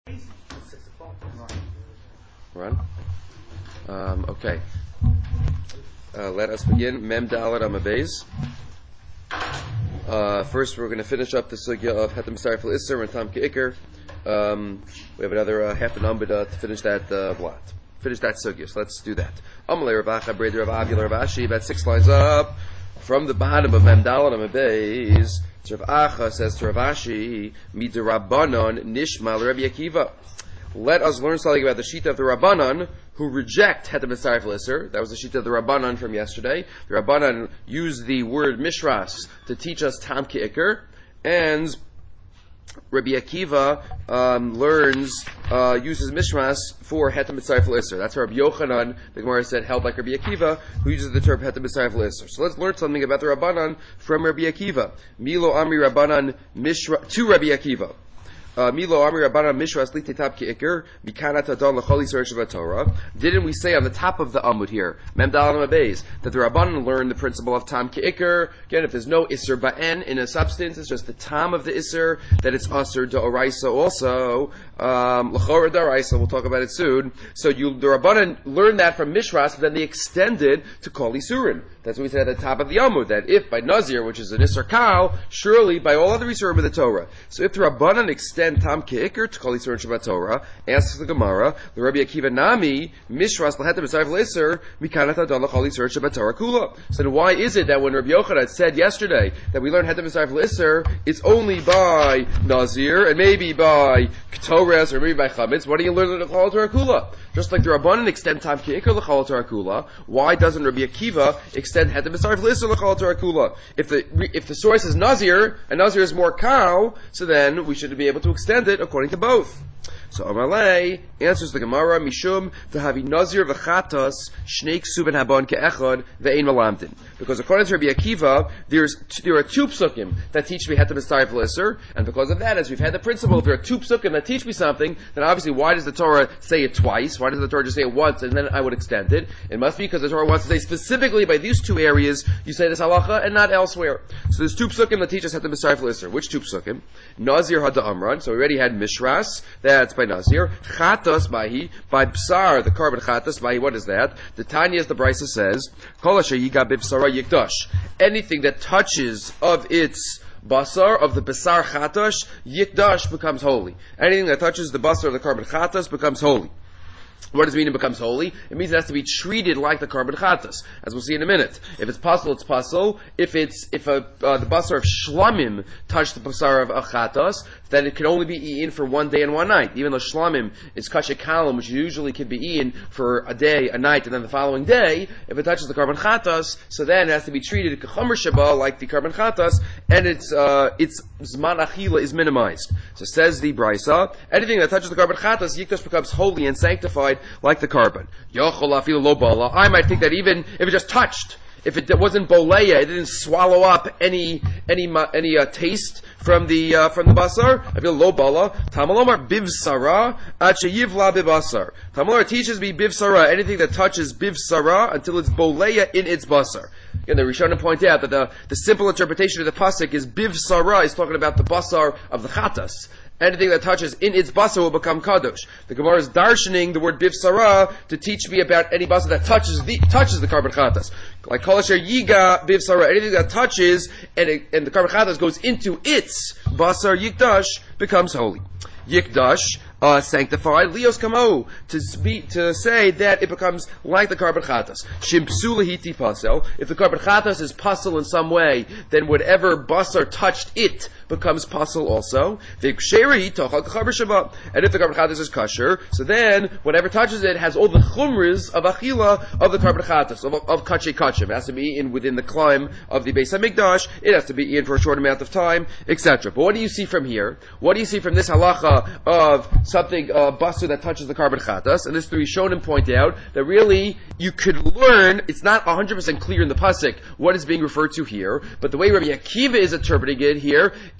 We're on? Okay. Let us begin. Mem Dalet Amabeis. First, we're going to finish up the sugya of Hetem Sarif Isser and Tam Ke'ikr. We have another half an ambida to finish that blot. Finish that sugya. So let's do that. Amalei Ravacha Breder Rav Avila Rav Ashi. About 6 lines up from the bottom of Mem Dalet Amabeis. Rav Acha says to Rav Ashi, Midrabanon Nishmal Rabbi Akiva. Let us learn something about the Shita of the Rabbanan who reject Hetem Sarif Isser. That was the Shita of the Rabbanan from yesterday. The Rabbanan used the word Mishras to teach us Tam Ke'ikr, and Rabbi Akiva uses Mishras for Hetem Sarif Isser. That's Rabbi Yochanan, the Gemara said, held like Rabbi Akiva, who uses the term Hetem Sarif Isser. So let's learn something about the Rabbanan from Rabbi Akiva. Milo Amri Rabbanan Mishra to Rabbi Akiva. Milo Amri Rabbanan Mishras Litetab Ke'ikr Mikanat Adon L'Chol Yisrael Shel Torah. Didn't we say on the top of the Amud here, Mem Dalet Amabeis, that the Rabbanan learned the principle of Tam Ke'ikr? Again, if there's no Isser Ba'en in a substance, it's just the Tam of the Isser, that it's Asr D'Oraisa also. L'Chora D'Oraisa, we'll talk about it soon. So the Rabbanan learned that from Mishras, but then they extended to Kol Yisurin. That's what we said at the top of the Amud, that if by Nazir, which is an Isser Kal, surely by all other Yisurim of the Torah. So if the Rabbanan extend Tam Ke'ikr to Kol Yisurin Shabbat Torah, asks the Gemara, the Rabbi Akiva Nami, Mishras L'Hetem Sarif L'Isser, Mikanat Adon L'Chol Yisurin Shabbat Torah Kula. So then why is it that when Rabbi Yochanan said yesterday that we learn Hetem Sarif L'Isser, it's only by Nazir, and maybe by Ketores, or maybe by Chametz, why do you learn L'Chol Torah Kula? Just like the Rabbanan extend Tam Ke'ikr L'Chol Torah Kula, why doesn't Rabbi Akiva extend Hetem Sarif L'Isser L'Chol Torah Kula? If the source is Nazir, and Nazir is more cow, so then we should be able to extend it according to both. So Amalei answers the Gemara, Mishum v'havi Nazir v'chatas shnei ksuben habon ke'echad ve'ein malamdin. Because according to Rabbi Akiva, there are 2 psukim that teach me Hetem Sarif L'Isser, and because of that, as we've had the principle, if there are 2 psukim that teach me something, then obviously why does the Torah say it twice? Why does the Torah just say it once and then I would extend it? It must be because the Torah wants to say specifically by these 2 areas you say this halacha and not elsewhere. So there's 2 psukim that teach us Hetem Sarif L'Isser. Which 2 psukim? Nazir hada amran. So we already had Mishras. That's by Nazir. Chatas by Bsar, the carbon Chatas by, what is that? The Tanya, as the Brisa says, Kol asher yiga b'bsara yikdash. Anything that touches of its basar, of the Bsar Chatash, yikdash becomes holy. Anything that touches the basar of the carbon Chatas becomes holy. What does it mean it becomes holy? It means it has to be treated like the carbon chatas, as we'll see in a minute. If it's pasul, it's pasul. If the basar of shlamim touched the basar of chatas, then it can only be eaten for 1 day and 1 night. Even though shlamim is kashe kalam, which usually can be eaten for a day, a night, and then the following day, if it touches the carbon chatas, so then it has to be treated kachomer shaba, like the carbon chatas, and its zman achila is minimized. So says the Brisa, anything that touches the carbon chatas, yikdash becomes holy and sanctified like the carbon. I might think that even if it just touched, if it wasn't boleya, it didn't swallow up any taste from the basar, I feel lo bala. Tamalomar bivsara achayivla bibasar. Tamalomar teaches me bivsara, anything that touches bivsara until it's boleya in its basar. Again, the Rishonim point out that the simple interpretation of the pasuk is bivsara is talking about the basar of the chatas. Anything that touches in its basar will become kadosh. The Gemara is darshaning the word bivsara to teach me about any basar that touches the carbon chatas. Like kol asher yiga bivsara, anything that touches and the carbon chatas goes into its basar yikdash becomes holy. Yikdash, sanctified, lios kamo, to say that it becomes like the carbon chatas. Shimpsula hiti pasel. If the carbon chatas is pasel in some way, then whatever basar touched it becomes pasel also. And if the carbon chatas is kosher, so then whatever touches it has all the chumras of achila of the carbon chatas, of kache kachim. It has to be eaten within the climb of the Beis HaMikdash. It has to be eaten for a short amount of time, etc. But what do you see from here? What do you see from this halacha of something basar that touches the carbon chatas? And this the Rishonim point out that really you could learn. It's not 100% clear in the pasuk what is being referred to here, but the way Rabbi Akiva is interpreting it here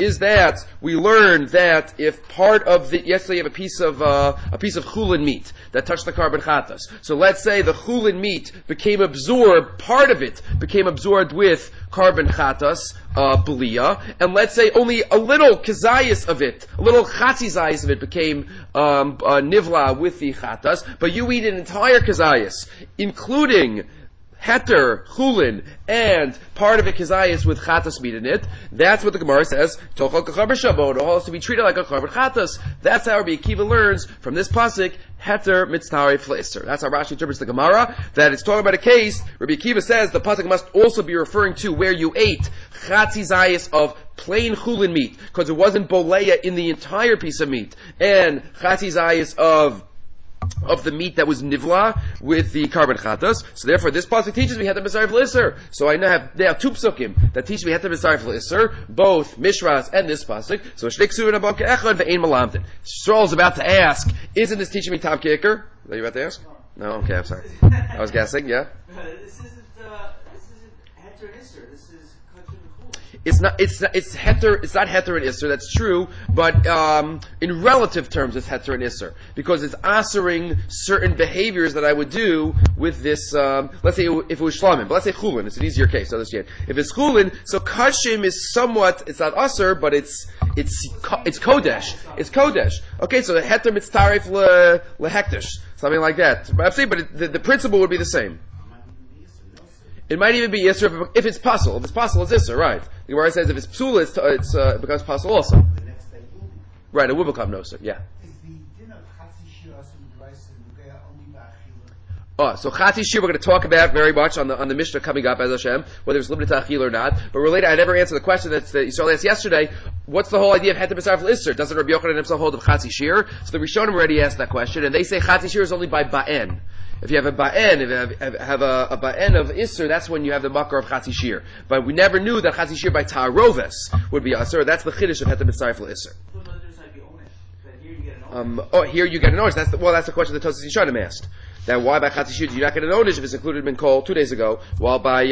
is that we learned that if part of the, yesterday you have a piece of chulin meat that touched the carbon chatas. So let's say the chulin meat became absorbed, part of it became absorbed with carbon chatas, belia, and let's say only a little kazayas of it, a little chatzizayas of it became nivla with the chatas, but you eat an entire kazayas, including heter, chulin, and part of it kazayas with chatas meat in it. That's what the Gemara says. Tochal kacharber shabon. It has to be treated like a carbon chatas. That's how Rabbi Akiva learns from this pasuk. Heter mitztare fleiser. That's how Rashi interprets the Gemara. That it's talking about a case. Rabbi Akiva says the pasuk must also be referring to where you ate chatzizayas of plain chulin meat, because it wasn't boleya in the entire piece of meat, and chatzizayas of the meat that was nivla with the carbon chatas. So therefore this pasuk teaches me heter b'sarif l'isser. So I now have two psukim that teach me heter b'sarif l'isser, both Mishras and this pasuk. So shnik suven abam ke'echad ve'ein malamdin. Stroll's about to ask, isn't this teaching me tam kicker? Are you about to ask? No? Okay, I'm sorry. I was guessing, yeah? This isn't heter and isser. This is kachim and chulin. It's not heter and isser, that's true, but in relative terms it's heter and isser, because it's answering certain behaviors that I would do with this, let's say if it was shlamim, but let's say chulin, it's an easier case to understand. If it's chulin, so kashim is somewhat, it's not usser, but it's kodesh. It's kodesh. Okay, so the heter mitztaref lehekdesh, something like that. But the principle would be the same. It might even be Yisr if it's possible. If it's possible, it's Yisr, right? The Gemara says if it's Psula, it becomes possible also. The next day will be. Right, it will become Nosir, yeah. Is the dinner of Chatzi Shir Asim Drais and only Oh, Ba'achila? so Chatzi Shir we're going to talk about very much on the Mishnah coming up, as Hashem, whether it's limited to Achil or not. But related, I never answered the question that Yisrael asked yesterday. What's the whole idea of Heter B'Sarf L'Isser? Doesn't Rabbi Yochanan himself hold of Chatzi Shir? So the Rishonim already asked that question, and they say Chatzi Shir is only by Ba'en. If you have a ba'en, if you have a ba'en of Isser, that's when you have the makar of Chatzi Shir. But we never knew that Chatzi Shir by Ta'aroves would be Isser. That's the Chiddush of Heter B'Sarf L'Isser. Here you get an onish. That's the question that Tosas Yishanim asked. That why by Chatzi Shir do you not get an onish if it's included in Kol 2 days ago, while by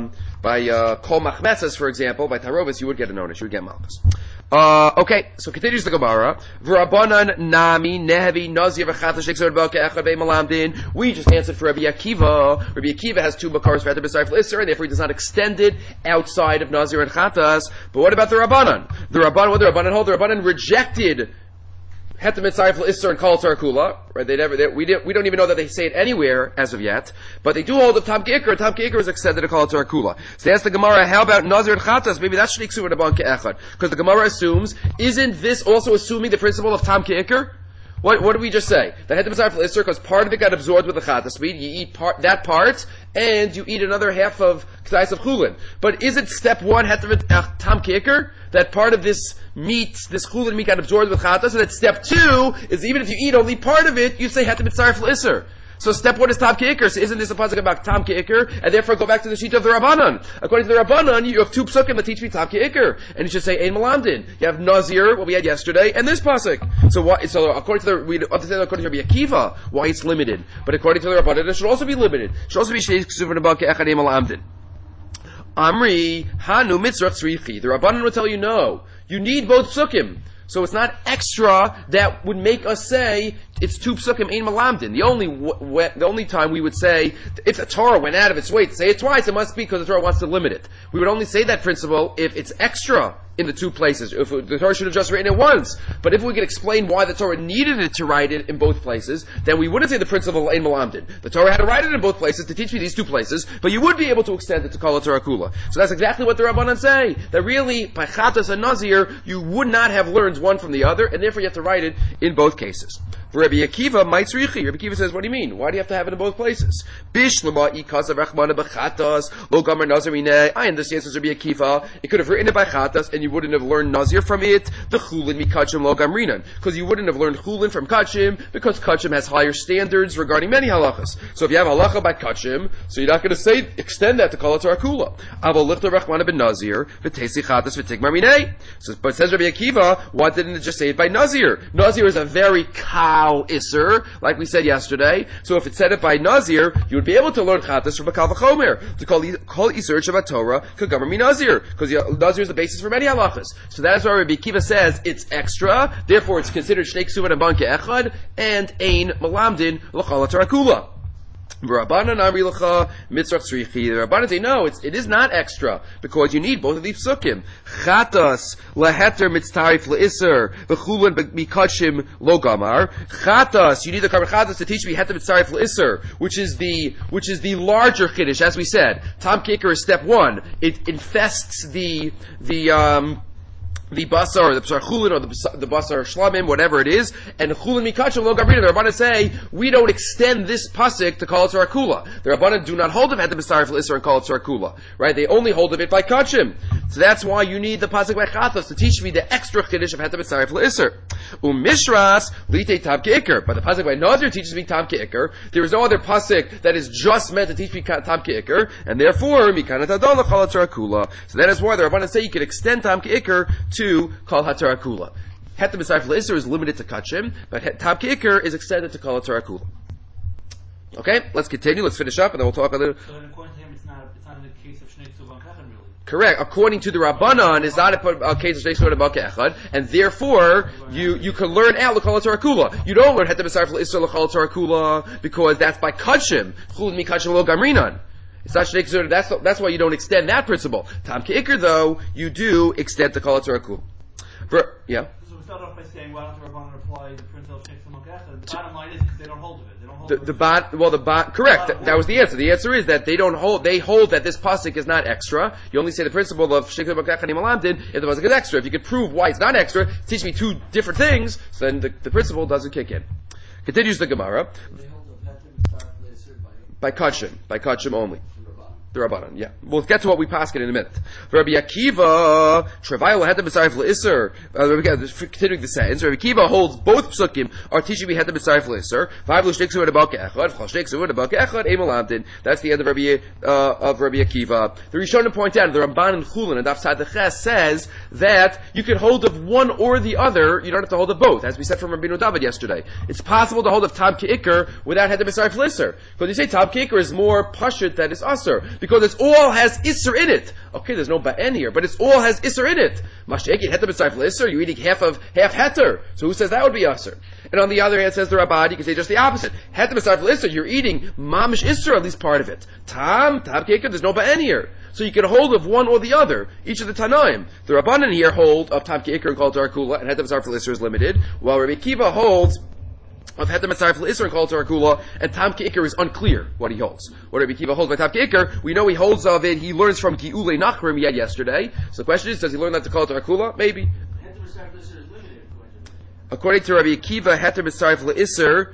Kol Machmetzes, for example, by Ta'aroves, you would get an onish, you would get Malchus. Okay, so continues the Gemara. V'Rabbanan nami nehevi nazir v'chatash nixor b'ke'echad ve'malamdin. We just answered for Rabbi Akiva. Rabbi Akiva has two makars for Heter B'Sarif L'Isser, and therefore he does not extend it outside of nazir and chatas. But what about the Rabbanan? What the Rabbanan hold? The Rabbanan rejected Heter Mitzarif L'Isser and Kol Tarakula, right? We don't even know that they say it anywhere as of yet, but they do hold of Tam Ke'ikr. Tam Ke'ikr is extended to Kol Tarakula. So they ask the Gemara, how about Nazir and Chatas? Maybe that's Shnik Suva Naban Ke'echad. Because the Gemara assumes, isn't this also assuming the principle of Tam Ke'ikr? What did we just say? The Heter Mitzarif L'Isser, because part of it got absorbed with the Chatas meat, you eat that part, and you eat another half of K'tais of Chulin. But is it step one, Tam Ke'ikr? That part of this meat, this chulin meat got absorbed with chatas, so that step two is even if you eat only part of it, you say heter mitzaref l'isser. So step one is tam ke'ikr, so isn't this a pasuk about tam ke'ikr? And therefore go back to the sheet of the Rabbanan. According to the Rabbanan, you have two psukim that teach me tam ke'ikr. And you should say ein malamdin. You have nazir, what we had yesterday, and this pasuk. So according to we understand according to Rabbi Akiva, why it's limited. But according to the Rabbanan, it should also be limited. It should also be sheik suvan abak ke'echad ein malamdin. Amri, Hanu Mitzrach Tzrichi. The Rabbanan will tell you no. You need both psukim. So it's not extra that would make us say it's two psukim ein malamdin. The only time we would say if the Torah went out of its way to say it twice, it must be because the Torah wants to limit it. We would only say that principle if it's extra in the two places. If the Torah should have just written it once. But if we could explain why the Torah needed it to write it in both places, then we wouldn't say the principle ein malamdin. The Torah had to write it in both places to teach me these two places, but you would be able to extend it to Kol Torah Kula. So that's exactly what the Rabbanan say. That really, by Chatas and Nazir, you would not have learned one from the other, and therefore you have to write it in both cases. For Rabbi Akiva, Maitzrichi. Rabbi Akiva says, what do you mean? Why do you have to have it in both places? Bishlama ikasav rachmana b'chatas lo gamer nazirine. I understand, says Rabbi Akiva. It could have written it by chatas, and you wouldn't have learned nazir from it. The chulin mikachim lo gamrinan, because you wouldn't have learned chulin from kachim, because kachim has higher standards regarding many halachas. So if you have halacha by kachim, so you're not going to say extend that to kol Torah kula. Aval lichta rachmana ben nazir v'tesi chatas v'tigmar minei. So, but says Rabbi Akiva, why didn't it just say it by nazir? Nazir is a very kal Kal Isser, like we said yesterday. So if it said it by Nazir, you would be able to learn Chatas from a Kal V'chomer, to call Isser Shabbat Torah Kagamer Mi Nazir, because Nazir is the basis for many halachas. So that is why Rabbi Akiva says it's extra, therefore it's considered Shnei Ksuvan and Banke Echad, and Ein Malamdin L'chal Tarakula. Rabbanan Amri L'cha Mitzrach Tzrichi. The Rabbanan say no, it is not extra because you need both of these psukim. Chatas leheter mitztarif leisser v'chulan mikachim lo gamar. Chatas, you need the carbon chatas to teach me heter mitztarif leisser, which is the larger chiddush, as we said. Tam Kicker is step one. It infests the basar, or the basar chulin, or the basar shlamim, whatever it is, and chulin mikachim lo gabrina. The Rabbanan say we don't extend this pasuk to call it sarakula. The Rabbanan do not hold of heter b'sarif l'isser and call it sarakula, right? They only hold of it by kachim. So that's why you need the pasuk by chatos to teach me the extra chiddush of heter b'sarif l'isser. Mishras lite tam ke'iker, but the pasuk by Nazir teaches me tam ke'iker. There is no other pasuk that is just meant to teach me tam ke'iker, and therefore mikanat adon l'chal it sarakula. So that is why the Rabbanan say you can extend tam ke'iker to Kal HaTarakula. Heter B'Sarif L'Isser is limited to Kachim, but Tam Ke'iker is extended to Kal HaTarakula. Okay, let's continue, let's finish up, and then we'll talk a little. So then according to him, it's not in the case of Shnei Ksuvan Kachan, really. Correct. According to the Rabbanan, it's not a case of Shnei Ksuvan and Banke Echad, and therefore, you can learn out L'Kal HaTarakula. You don't learn Heter B'Sarif L'Isser L'Kal HaTarakula, because that's by Kachim. Chulin Mikachim Lo Gamrinan. It's not Shnei Ksuvan, that's why you don't extend that principle. Tam Ke'iker, though, you do extend to Kal HaTarakula. Yeah? So we start off by saying, why don't the Rabbanan apply the principle of Shnei Ksuvan Kachan? The bottom line is because they don't hold of it. They don't hold of it. Correct. That was the answer. The answer is that they hold that this pasuk is not extra. You only say the principle of Shnei Ksuvan Kachan Malamdin if the pasuk is extra. If you could prove why it's not extra, teach me two different things, so then the principle doesn't kick in. Continues the Gemara. They hold of Heter B'Sarif L'Isser by Kachim only. The Rabbanan, yeah. We'll get to what we paskin in a minute. Rabbi Akiva, Travail Heter B'Sarif L'Isser, continuing the sentence, Rabbi Akiva holds both psukim are teaching me Heter B'Sarif L'Isser, that's the end of Rabbi Akiva. The Rishonim point out, the Ramban and Chulin and Daf the Ches says that you can hold of one or the other, you don't have to hold of both, as we said from Rabbeinu David yesterday. It's possible to hold of Tam Ke'iker without Heter B'Sarif L'Isser. Because you say Tam Ke'iker is more pashut that is Asr, because it all has Isser in it. Okay, there's no Ba'en here, but it all has Isser in it. Mash'eki Heter B'Sarif L'Isser, you're eating half Heter. So who says that would be Asr? And on the other hand, says the Rabbad, you can say just the opposite. Heter B'Sarif L'Isser, you're eating Mamish Isser, at least part of it. Tam Ke'iker, there's no Ba'en here. So you can hold of one or the other, each of the Tanaim. The Rabbanan here hold of Tam Ke'iker and Kal Tarakula, and Heter B'Sarif L'Isser is limited, while Rabbi Akiva holds of Heter B'Sarif L'Isser and Kal Tarakula, and Tam Ke'iker is unclear what he holds. What Rabbi Akiva holds by Tam Ke'iker, we know he holds of it, he learns from Ki'ulei Nachrim he had yesterday. So the question is, does he learn that to Kal Tarakula? Maybe. Heter B'Sarif L'Isser is limited, according to Rabbi Akiva, Heter B'Sarif L'Isser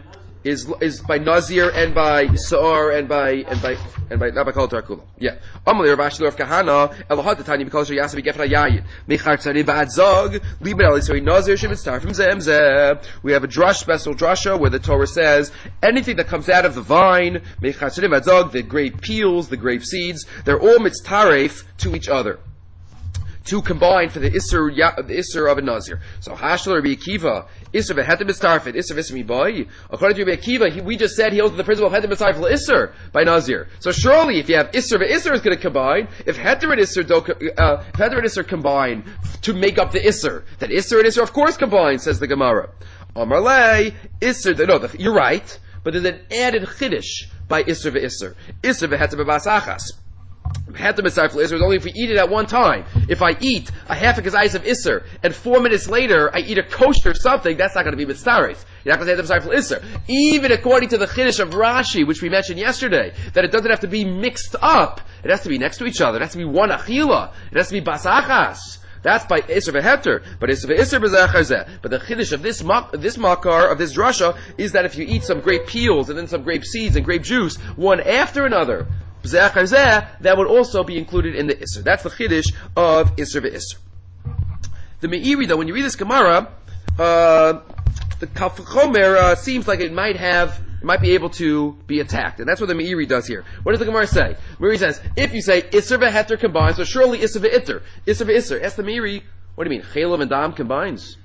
is by Nazir and by Sa'ar and by not by Kal Tarakula. Yeah. Amalei Rav Ashi Rav Kahana Elohad Tanya Mikol Shel Yasa B'Gefra Yayin Mechar Tzari Ba'ad Zog Liben Ali So Nazir should start from Zemzeh. We have a special drasha where the Torah says anything that comes out of the vine Mechar Tzari Ba'ad Zog, the grape peels, the grape seeds, they're all mitztaref to each other, to combine for the Isser of a Nazir. So Hashel Rabbi Akiva, Isser v'heter b'starfet, Isser v'ismi boy. According to Rabbi Akiva, we just said he holds the principle of heter b'starfet l'Isser by Nazir. So surely if you have Isser v'Isser is going to combine, if heter and Isser combine to make up the Isser, then Isser and Isser of course combine, says the Gemara. Amar lei, Isser, you're right, but there's an added chiddush by Isser v'Isser. Isser v'heter b'basachas. Heter B'Sarif L'Isser is only if we eat it at one time. If I eat a half a kazayis of Isser, and 4 minutes later I eat a kosher something, that's not going to be Mitzarif. You're not going to say Heter B'Sarif L'Isser. Even according to the Chiddush of Rashi, which we mentioned yesterday, that it doesn't have to be mixed up. It has to be next to each other. It has to be one achila. It has to be basachas. That's by Isser v'Heter, but Isser v'Isser b'Zachar zeh. But the chiddush of this makar, of this drasha, is that if you eat some grape peels and then some grape seeds and grape juice, one after another, b'Zachar zeh, that would also be included in the Isser. That's the chiddush of Isser v'Isser. The Meiri, though, when you read this Gemara, the Kal V'chomer seems like it might be able to be attacked. And that's what the Meiri does here. What does the Gemara say? Meiri says, if you say Isser v'Heter combines, so surely Isser v'Iter. Isser v'Isser. Ask the Meiri, what do you mean? Chelav and Dam combines?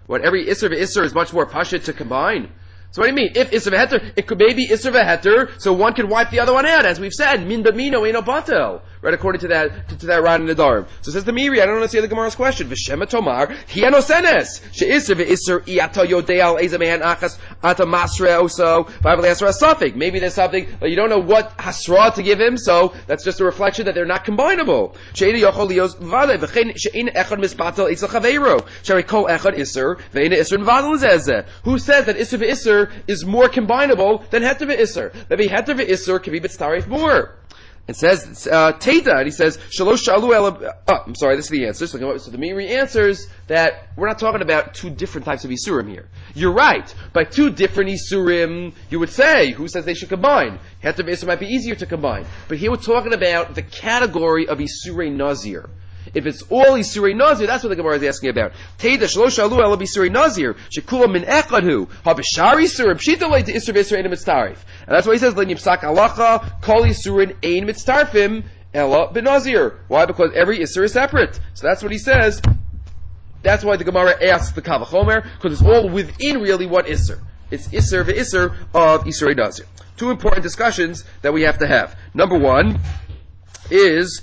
What, every Isser v'Isser is much more pashut to combine? So what do you mean? If Isser v'Heter, it could maybe Isser v'Heter, so one can wipe the other one out, as we've said, min b'mino eino batel. Right, according to that Ran in the Darm. So says the Miri, I don't understand the Gemara's question. V'shema tomar, hiano senes. She'isser v'Isser, i'ata yodei al ezamehan achas, ata masre oso, v'avel hasra safik. Maybe there's something, you don't know what hasra to give him, so that's just a reflection that they're not combinable. She'ina yochol lios v'ale, v'chein she'ina echad mispatel isel chaveiro. Shari kol echad Isser, v'eina Isser v'adel zezeh. Who says that Isser v'Isser is more combinable than Heter v'Isser? Maybe Heter v'Isser can be mitzaref more. It says, Teda, and he says, Shalosh Shalu Ela, I'm sorry, this is the answer. So the Meiri answers that we're not talking about two different types of Isurim here. You're right. By two different Isurim, you would say, who says they should combine? Heter v'Isser might be easier to combine. But here we're talking about the category of Isurei Nazir. If it's all Isurei Nazir, that's what the Gemara is asking about. Teda shalosh alu ela b'Isurei Nazir shekula min echadhu habishar Isurim pshita lei to Isur v'Isur ein mitzarif. And that's why he says lein yipsak halacha kol Isurin ein mitzarfim ela b'Nazir. Why? Because every Isur is separate. So that's what he says. That's why the Gemara asks the Kavachomer, because it's all within really one Isur. It's Isur v'Isur of Isurei Nazir. Two important discussions that we have to have. Number one is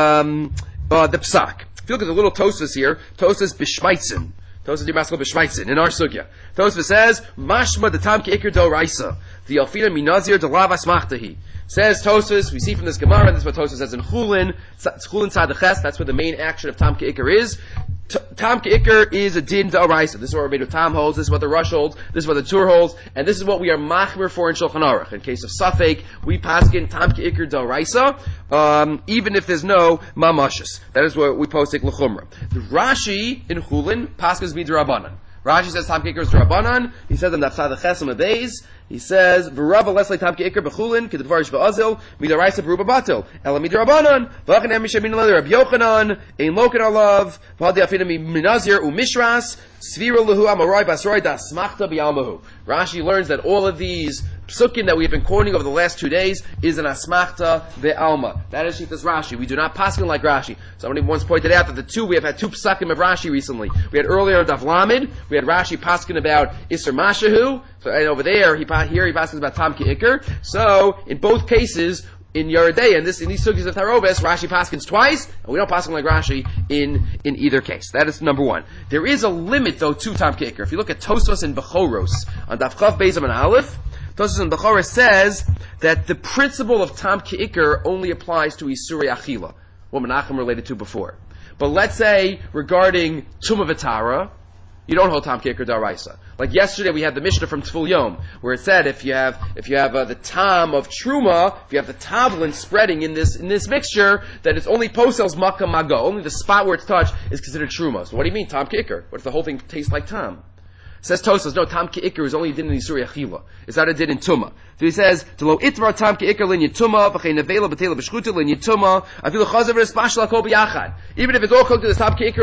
the psak. If you look at the little Tosfos here, Tosfos b'shmaitzin. Tosfos Yemaskal b'shmaitzin in our sugya. Tosfos says, Mashma the tam ki'ikr do raisa. The alfina minazir de lav asmachtahi. Says Tosfos, we see from this Gemara, this is what Tosfos says in Chulin, Chulin Tzad, that's where the main action of tam ki'ikr is. Tam Ke'ikr is a din d'oraisa. This is what Rabbeinu Tam holds, this is what the Rush holds, this is what the Tur holds, and this is what we are machmer for in Shulchan Aruch. In case of Safek, we paskin Tam Ke'ikr d'oraisa, even if there's no mamashis. That is what we postik l'chumra. The Rashi in Chulin paskins midrabanan. Rashi says Tam Ke'ikr is d'rabanan. He says in Nafsad Chesam Abeis, he says, V'rava leslei Tam Ke'ikr b'chulin, k'devarish ba'azil, midaraisa b'ruba batil. Ela midrabanan, v'achan emishem min alei Rabbi Yochanan, ein loken alav, v'hadi afina minazir u'mishras, svira lehu amaroi basroi da smachta b'yalmahu. Rashi learns that all of these psukim that we have been quoting over the last 2 days is an asmachta be'alma. That is Shittas Rashi. We do not paskin like Rashi. Somebody once pointed out that we have had two psukim of Rashi recently. We had earlier Daf Lamed, we had Rashi paskin about Isser Mashahu, so and over there, he paskins about Tam Ke'ikr. So, in both cases, in Yeridei, and in these sugis of Tarobes, Rashi paskins twice, and we don't paskin like Rashi in either case. That is number one. There is a limit, though, to Tam Ke'ikr. If you look at Tosfos and Bechoros, on Daf Chav Beis and Aleph, Tosfos and Bechoros says that the principle of Tam Ke'ikr only applies to Isurei Achila, what Menachem related to before. But let's say, regarding Tumah V'Tara, you don't hold Tam Ke'ikr d'oraisa. Like yesterday we had the Mishnah from Tful Yom, where it said if you have the tam of Truma, if you have the tablin spreading in this mixture, that it's only posels makam mago, only the spot where it's touched is considered Truma. So what do you mean Tam Ke'ikr? What if the whole thing tastes like tam? Says Tosfos, no, Tam Ke'ikr is only a din in Isurei Achila. It's not a din in Tumah. So he says, Telo itra Tam Ke'ikr lin Yituma, v'chein nevela b'tela b'shchuta lin Yituma, afilu chazav v'espashla kol b'yachad. Even if it's all cooked in this Tam Ke'ikr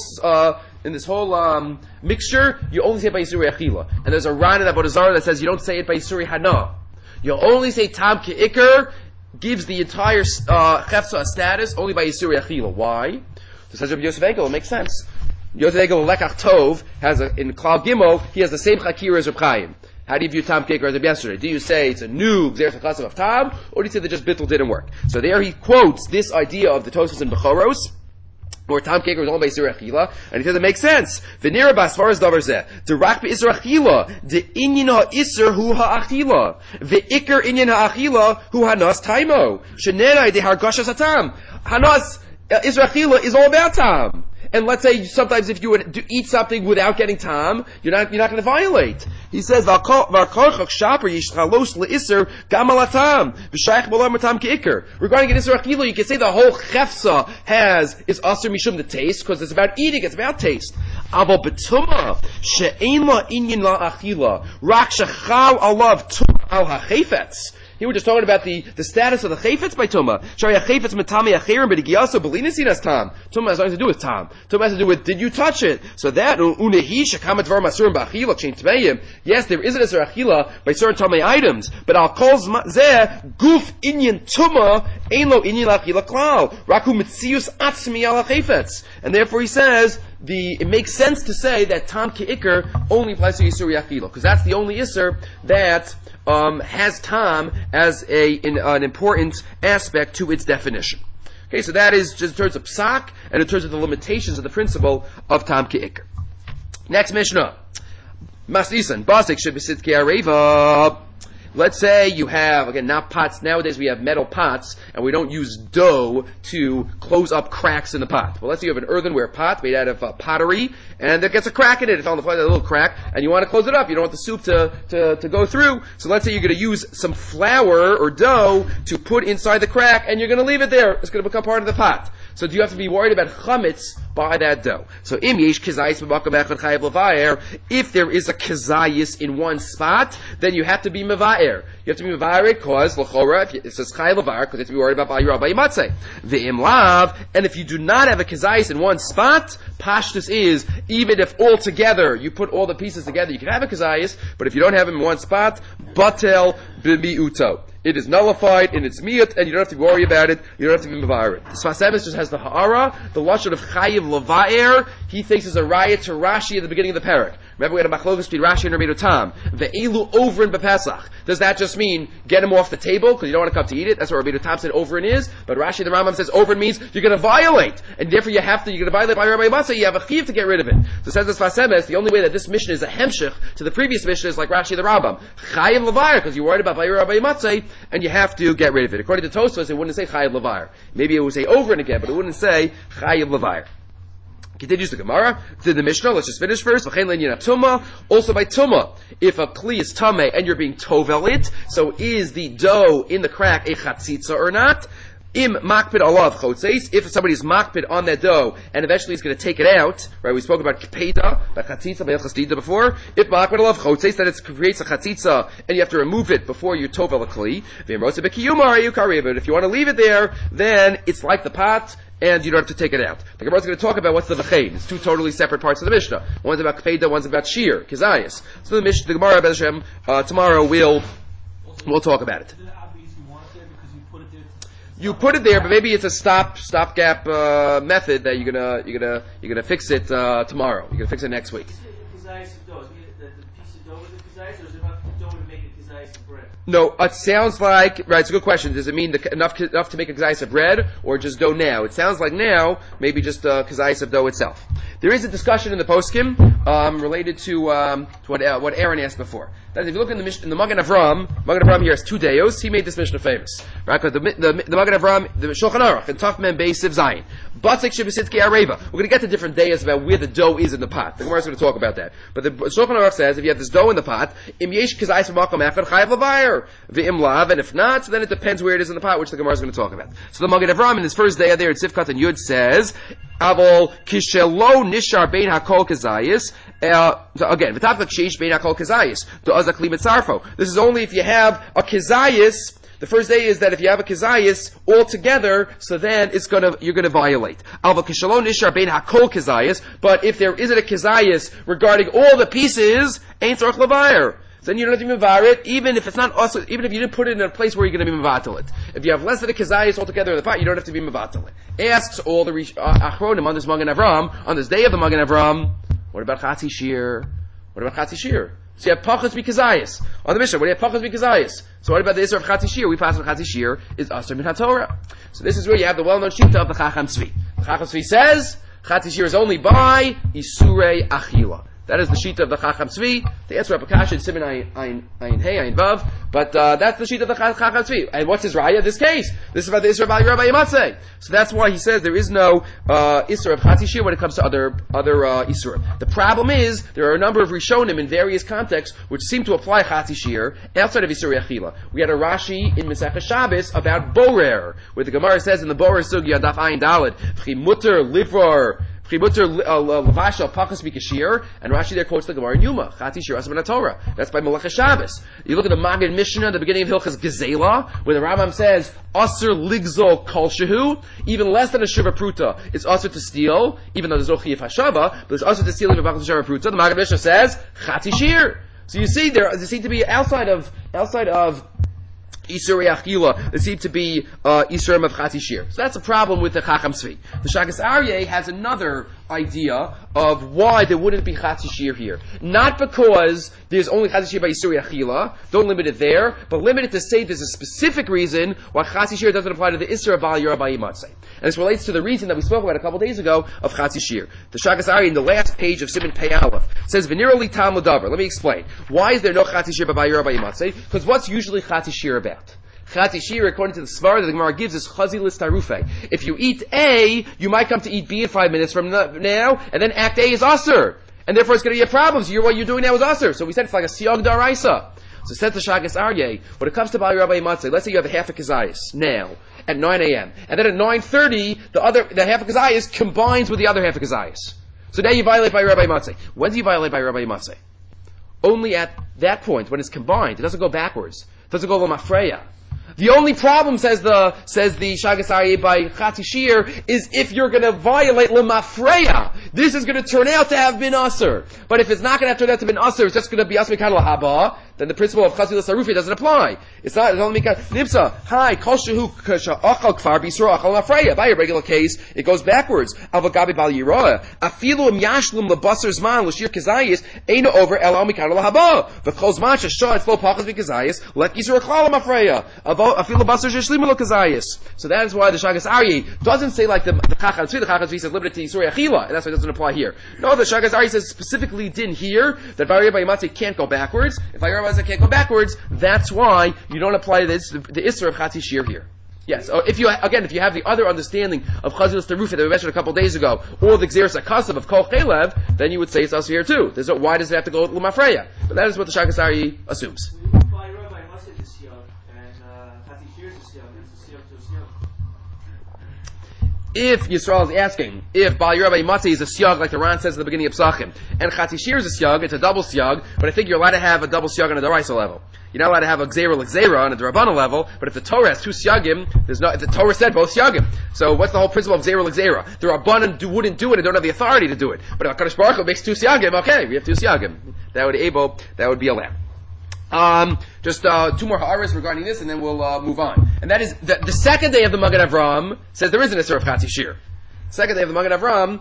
in this whole mixture, you only say it by Isurei Achila. And there's a Ran in Avodah Zarah that says you don't say it by Isurei Hana. You only say Tam Ke'ikr gives the entire chefza a status only by Isurei Achila. Why? So says Rabbi Yosef Engel, it makes sense. Yosef Egel Lekach Tov has in Klal Gimel, he has the same Chakir as Reb Chaim. How do you view Tam Ke'ikr as of yesterday? Do you say it's a new Gzeres HaChasav of Tam, or do you say that just Bittul didn't work? So there he quotes this idea of the Tosfos and Bechoros, where Tam Ke'ikr is only by Isurei Achila, and he says it makes sense. V'nira b'asfar as davar zeh, d'rak b'Isurei Achila, d'inyin ha'Isur hu ha'achila, v'ikr inyin ha'achila hu hanas taimo, shenenai de'hargashas hatam. Hanas, Isurei Achila is all about Tam. And let's say sometimes if you would eat something without getting tam, you're not going to violate. He says, regarding an Isur Achila, you can say the whole chefsa is aser mishum the taste, because it's about eating, it's about taste. Aval betuma she'ein la inyan la achila rak shechal alav tum al hachefetz. Here we're just talking about the status of the chayfetz by Tumah. Shari chayfetz metami acherim b'digiyaso b'linasin as tam. Tumah has nothing to do with tam. Tumah has to do with did you touch it? So that unehi shekamat dvar masurim b'achila chain tmeim. Yes, there is an Isur Achila by certain tamei items, but al kol zeh guf inyan Tumah ein lo inyan achila klal raku mitzius atzmi al chayfetz. And therefore he says it makes sense to say that Tam Ke'ikr only applies to Yisur Yachila, because that's the only Yisur that has Tam as an important aspect to its definition. Okay, so that is just in terms of Psak and in terms of the limitations of the principle of Tam Ke'ikr. Next Mishnah. Masnisan, Basik Shebesit Ke'areva. Let's say you have, again, not pots. Nowadays we have metal pots, and we don't use dough to close up cracks in the pot. Well, let's say you have an earthenware pot made out of pottery, and there gets a crack in it. It fell on the floor, a little crack, and you want to close it up. You don't want the soup to go through. So let's say you're going to use some flour or dough to put inside the crack, and you're going to leave it there. It's going to become part of the pot. So do you have to be worried about chametz by that dough? So im yesh kizayis b'makom echad chayav levayer. If there is a kizayis in one spot, then you have to be mevayer. You have to be mevayer because l'chora, if it says chayav levayer, because you have to be worried about bayirah bayimatzeh. Ve'im lav, and if you do not have a kizayis in one spot, pashtus is, even if all together, you put all the pieces together, you can have a kizayis, but if you don't have them in one spot, batel b'mi'uto. It is nullified in its miyut, and you don't have to worry about it. You don't have to be mevayer. The Sfas Emes just has the ha'ara, the lashon of chayiv levayer. He thinks is a raya to Rashi at the beginning of the parak. Remember we had a machlokas between Rashi and Rabbeinu Tam. Ve'elu overin b'Pesach. Does that just mean get him off the table because you don't want to come to eat it? That's what Rabbeinu Tam said overin is. But Rashi the Rambam says overin means you're going to violate, and therefore you're going to violate by Rabbi Matzah. You have a chiv to get rid of it. So says the Sfas Emes, the only way that this mission is a hemshich to the previous mission is like Rashi the Rambam. Chayiv levayer because you're worried about Rabbi Matzah, and you have to get rid of it. According to Tosfos, it wouldn't say chayiv levayer. Maybe it would say over and again, but it wouldn't say chayiv levayer. Continues the Gemara to the Mishnah. Let's just finish first. Also by tuma, if a kli is tameh and you're being tovel it, so is the dough in the crack a chatzitza or not? Im makpid alav chotzeis, if somebody is makpid on that dough and eventually he's going to take it out, right? We spoke about kpeda, the chatzitza, b'yachastida before. If makpid alav chotzeis, then it creates a chatzitza and you have to remove it before you tovel a kli. V'imrotze b'kiyumar you karev it. If you want to leave it there, then it's like the pot, and you don't have to take it out. The Gemara is going to talk about what's the v'chein. It's two totally separate parts of the Mishnah. One's about kpeda, one's about shir, kizayis. So the Gemara, Bez Hashem, tomorrow we'll talk about it. You put it there, but maybe it's a stopgap method that you're gonna fix it tomorrow. You're gonna fix it next week. No, it sounds like, right, it's a good question. Does it mean enough to make a kazayis of bread, or just dough now? It sounds like now, maybe just kazayis of dough itself. There is a discussion in the poskim related to what Aaron asked before. That is, if you look in the Magen Avram here has two deos. He made this Mishnah famous, right? Because the Magen Avram, the Shulchan Aruch, and Taf Mem Beis Siv Zayin, Batzik Shebesitke Areva. We're going to get to different deos about where the dough is in the pot. The Gemara is going to talk about that. But the Shulchan Aruch says if you have this dough in the pot, im yesh kazayis v'makom echad chayav levayer v'im lav, and if not, so then it depends where it is in the pot, which the Gemara is going to talk about. So the Magen Avram in his first day there at Sifkat and Yud says, Avol kishelo nishar bein hakol kazayis. Again, v'tafka kshish bein hakol kazayis to azakli mitzarfo. This is only if you have a kazayis. The first day is that if you have a kazayis all together, so then you're gonna violate. Alva kishalon nishar bein hakol kazayis. But if there isn't a kazayis regarding all the pieces, ain't tzarich levayer. Then you don't have to mevatel it, even if it's not also, even if you didn't put it in a place where you're going to be mevatel it. If you have less than a kazayis altogether in the pot, you don't have to be mevatel it. Asks all the achronim on this Magen Avram, on this day of the Magen Avram, what about Chatzi Shir? What about Chatzi Shir? So you have pachas b'kazayis. On the Mishnah, what do you have pachas b'kazayis? So what about the Isra of Chatzi Shir? We pass on Chatzi Shir is Asr min HaTorah. So this is where you have the well-known shita of the Chacham Tzvi. The Chacham Tzvi says, Chatzi Shir is only by Isurei Achila. That is the sheet of the Chacham Tzvi. The answer of Akash is Siman Ayin Hey Ayin Vav. But that's the sheet of the Chacham Tzvi. And what's his raya? This case. This is about the Isra of Rabbi Yamatzeh. So that's why he says there is no Isra of Chatzi Shir when it comes to other Isra. The problem is there are a number of Rishonim in various contexts which seem to apply Chatzi Shir outside of Isra Achila. We had a Rashi in Masechah Shabbos about Borer, where the Gemara says in the Borer Sugya Daf Ayin Daled, Mutter Livrar. And Rashi there quotes the Gemara in Yuma. Chati Shir Asam Torah. That's by Malachas Shabbos. You look at the Maggid Mishnah at the beginning of Hilchas Gezela, where the Rambam says Asur Ligzol Kol Shehu, even less than a Shiva Pruta. It's Asur to steal, even though there's no Chiyuv Hashava, but it's Asur to steal even about the Shiva Pruta. The Maggid Mishnah says Chati Shir. So you see, there seem to be outside of Isurei Achila, there seem to be Isurim of Chatzi Shir. So that's a problem with the Chacham Tzvi. The Shagas Aryeh has another idea of why there wouldn't be Chatzi Shir here. Not because there's only Chatzi Shir by Yisuri Achila, don't limit it there, but limit it to say there's a specific reason why Chatzi Shir doesn't apply to the Isser of Bal Yirah Bayimatzeh. And this relates to the reason that we spoke about a couple days ago of Chatzi Shir. The Shagas Ari in the last page of Siman Pei Aleph says, V'nirali Tam L'davar. Let me explain. Why is there no Chatzi Shir by Bal Yirah Bayimatzeh? Because what's usually Chatzi Shir about? Chatzi Shir, according to the Svar that the Gemara gives, is Chazilis Tarufei. If you eat A, you might come to eat B in 5 minutes from now, and then Act A is Asr. And therefore it's going to be a problem. So what you're doing now is Asr. So we said it's like a Siyag Daraisa. So said the Shagas Aryeh, when it comes to Bal Yirah Bayimatzeh, let's say you have a half a Kazayas now, at 9 a.m. And then at 9:30, the half a Kazayas combines with the other half a Kazayas. So now you violate Bal Yirah Bayimatzeh. When do you violate Bal Yirah Bayimatzeh? Only at that point, when it's combined. It doesn't go backwards. It doesn't go L'mafreya. The only problem, says the Shagas Aryeh by Chatzi Shir, is if you're going to violate L'mafreya. This is going to turn out to have been Asr. But if it's not going to turn out to have been Asr, it's just going to be Asr Mikal Haba, then the principle of Chazilas Harufi doesn't apply. It's only Mikal Nipsa. Hi, Kol Shehu Kasha Achal Kfar B'Yisrael Achal L'mafreya. By a regular case, it goes backwards. Avagabi Bal Yirah. Afilu Im Yashlum L'Basar Zman L'Shir Kazayis Eino Over El Mikal Haba. V'Kol Zman Shashah It's Lo Pachas B'Kazayis Let Yisrael Klal L'mafreya. So that is why the Shagas Aryeh doesn't say like the Chacham Tzvi. The Chacham Tzvi says limited to Yisuri Achila, and that's why it doesn't apply here. No, the Shagas Aryeh says specifically didn't hear that Bal Yirah Bayimatzeh can't go backwards. If Bal Yirah Bayimatzeh can't go backwards, that's why you don't apply this, the Isser of Chatzi Shir here. Yes, if you have the other understanding of Chazilas Tarufa that we mentioned a couple days ago, or the Gzeres HaKasav of Kol Chelev, then you would say it's also here too. Why does it have to go with L'mafreya? But that is what the Shagas Aryeh assumes. If Yisrael is asking if Bal Yirah Bayimatzeh is a siyag like the Ran says at the beginning of Psachim, and Chatzi Shir is a siyag, it's a double siyag, but I think you're allowed to have a double siyag on a Daraisa level. You're not allowed to have a Gzeira on a D'Rabbanan level, but if the Torah has two siyagim, if the Torah said both siyagim. So what's the whole principle of Gzeira? The Rabbanan wouldn't do it and don't have the authority to do it. But if HaKadosh Baruch Hu makes two siyagim, okay, we have two siyagim. That would be allowed. Just two more ha'aras regarding this, and then we'll move on. And that is the second day of the Magen Avraham says there is an Isser of Chatzi Shir. Second day of the Magen Avraham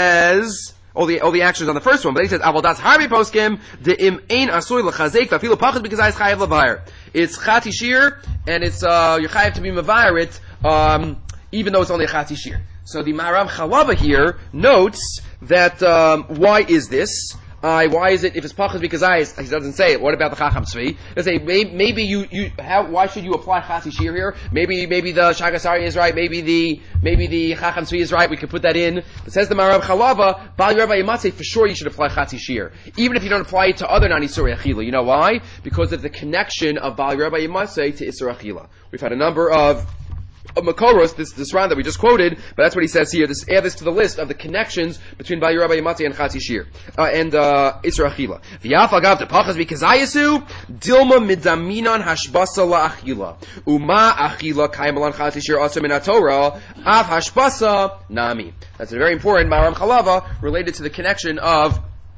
says all the actions on the first one, but he says Avodas Harbi Poskim de im ein asui lechazek vafilu pachas because I chayav levayer. It's Chatzi Shir, and it's you're chayav to be mevayer it, even though it's only a Chatzi Shir. So the Maharam Chalava here notes that why is this? Why is it if it's pachas because he doesn't say it? What about the Chacham Tzvi? They say maybe why should you apply Chatzi Shir here? Maybe the Shagas Aryeh is right. Maybe the Chacham Tzvi is right. We could put that in. It says the Maharam Chalava Bal Yirah Bayimatzeh for sure you should apply Chatzi Shir, even if you don't apply it to other non-Yisur Achila. You know why? Because of the connection of Bal Yirah Bayimatzeh to Isur Achila. We've had a number of Makoros, this round that we just quoted, but that's what he says here. Add this to the list of the connections between Bal Yirah Bayimatzeh and Chatzi Shir and Isra Achila. V'yaf agav tepachas v'kazayasu dilma midzaminan hashbasa la'achila uma achila kaimalan Chatzi Shir asa min Torah av hashbasa nami. That's a very important Maharam Chalava related to the connection of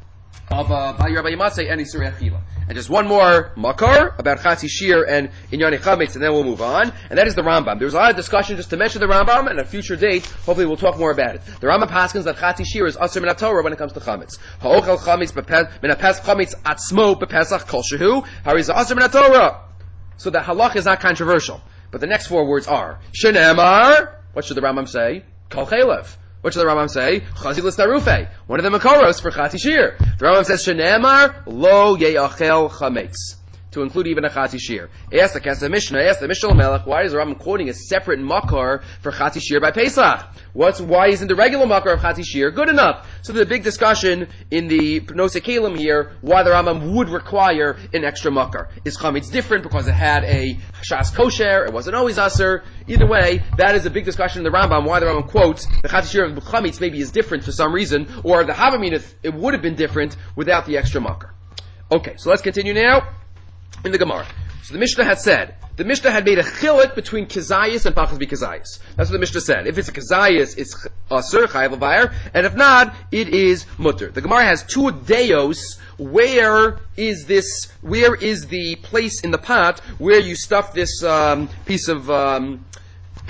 Bal Yirah Bayimatzeh and Isra Achila. And just one more makar about Chatzi Shir and Inyani Chametz, and then we'll move on. And that is the Rambam. There was a lot of discussion just to mention the Rambam, and at a future date, hopefully we'll talk more about it. The Rambam paskins that Chatzi Shir is Asur min Torah when it comes to Chametz. Ha'ochel Chametz min Chametz atzmo bepesach kol shehu hariz Asur min Torah. So the halach is not controversial. But the next four words are Shenemar. What should the Rambam say? Kol chelev. What should the Rambam say? Chazilas Tarufei. One of the Makoros for Chatzi Shir. The Rambam says, Shenemar lo ye'achel chametz. To include even a Chatzi Shir. Ask the Mishnah, ask the Mishnah Melech, why is the Rambam quoting a separate Makar for Chatzi Shir by Pesach? Why isn't the regular Makar of Chatzi Shir good enough? So there's a big discussion in the Pnose Kalim here, why the Rambam would require an extra Makar. Is Chametz different because it had a Shas Kosher, it wasn't always Aser? Either way, that is a big discussion in the Rambam, why the Rambam quotes the Chatzi Shir of Chametz maybe is different for some reason, or the Havaminith, it would have been different without the extra Makar. Okay, so let's continue now in the Gemara. So the Mishnah had made a chilik between Kazayas and Pachas B'Kazayas. That's what the Mishnah said. If it's a Kazayas, it's Asur, Chayav L'Vayar, and if not, it is Mutter. The Gemara has two deos. Where is the place in the pot where you stuff this piece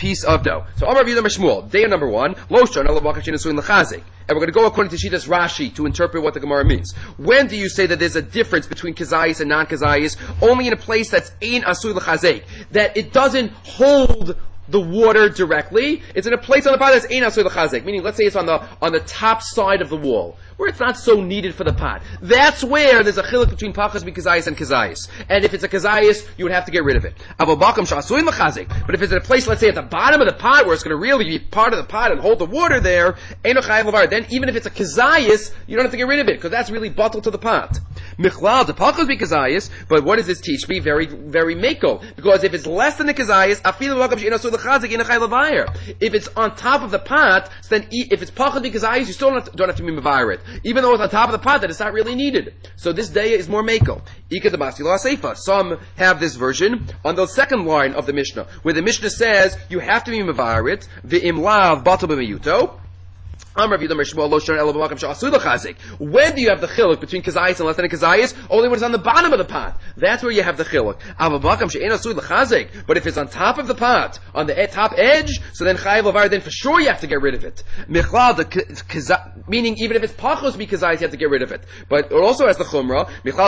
piece of dough. So Amar Rav Yehuda Shmuel, day number 1, Lo Shana L'Bakachin Asuin L'Chazik. And we're going to go according to Shitas Rashi to interpret what the Gemara means. When do you say that there's a difference between Kazayis and non-Kazayis? Only in a place that's Ein Asui L'Chazek. That it doesn't hold the water directly. It's in a place on the pot that's Ein Asui L'Chazek. Meaning, let's say it's on the top side of the wall, where it's not so needed for the pot. That's where there's a chiluk between pachas b'kazayis and kazayis. And if it's a kazayis, you would have to get rid of it. But if it's in a place, let's say at the bottom of the pot, where it's going to really be part of the pot and hold the water there, then even if it's a kazayis, you don't have to get rid of it, because that's really bottled to the pot. Michlal, the pachas b'kazayis, but what does this teach me? Very, very mako. Because if it's less than the kazayis, if it's on top of the pot, then if it's pachas b'kazayis, you still don't have to be mevayer it. Even though it's on top of the pot, that it's not really needed. So this day is more mako. Some have this version on the second line of the Mishnah, where the Mishnah says you have to be mevayer it, v'im lav batal b'meyuto. When do you have the chiluk between kazayis and less than a kazayis? Only when it's on the bottom of the pot. That's where you have the chiluk. But if it's on top of the pot, on the top edge, so then chayav lavar, then for sure you have to get rid of it. Meaning even if it's pachos be kazayis, you have to get rid of it. But it also has the chumrah.